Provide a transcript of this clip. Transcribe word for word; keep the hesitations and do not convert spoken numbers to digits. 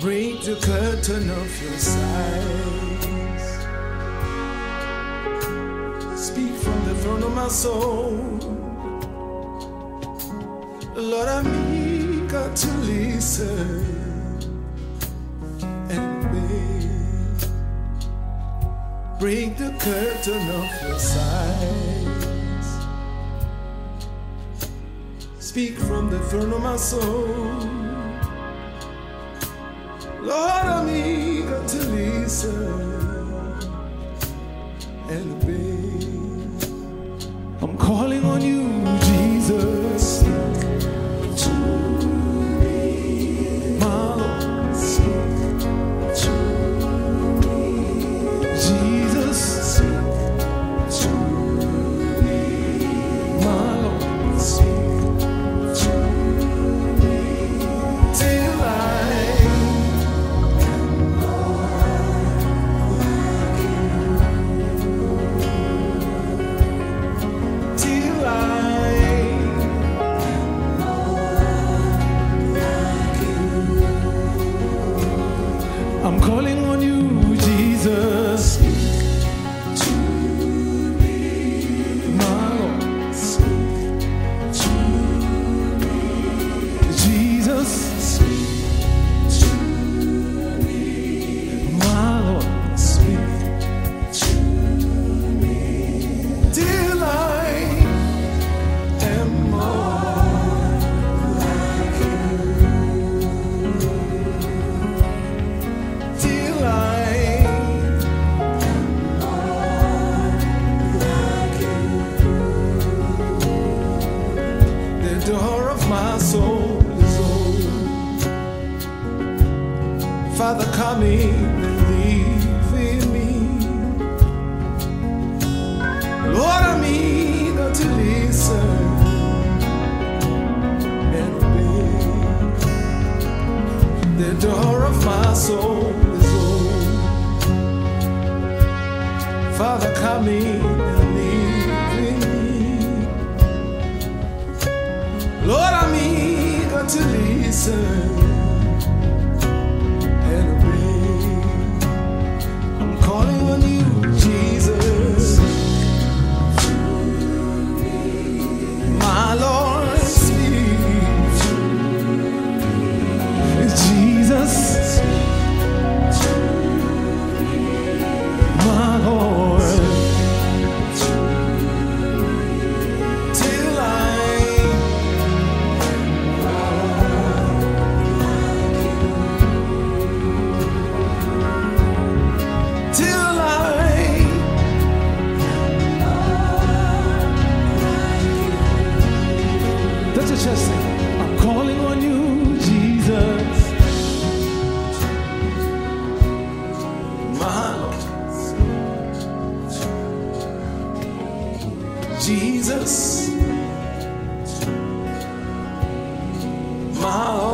break the curtain of your silence. Speak from the throne of my soul. Lord, I'm eager to listen and obey. Break the curtain of your silence. Speak from the throne of my soul. Lord, I'm eager to listen and obey. I'm calling on you, Jesus. To me, my Lord. To me, Jesus. To me, my Lord. To me, till I I'm calling on you, Jesus. To me, my Lord. To me, Jesus. To me, my Lord. Speak to me till I am more like you. The door of my soul is open. Father, come in and live in me. Lord, I'm eager to listen and obey. The door of my soul is open. Father, come in and live in me. Lord, I'm eager to listen and obey. I'm calling on you, Jesus. My Lord, speak. Jesus. My Lord. Till I just sing. I'm calling on you, Jesus. My Lord. Jesus. My Lord.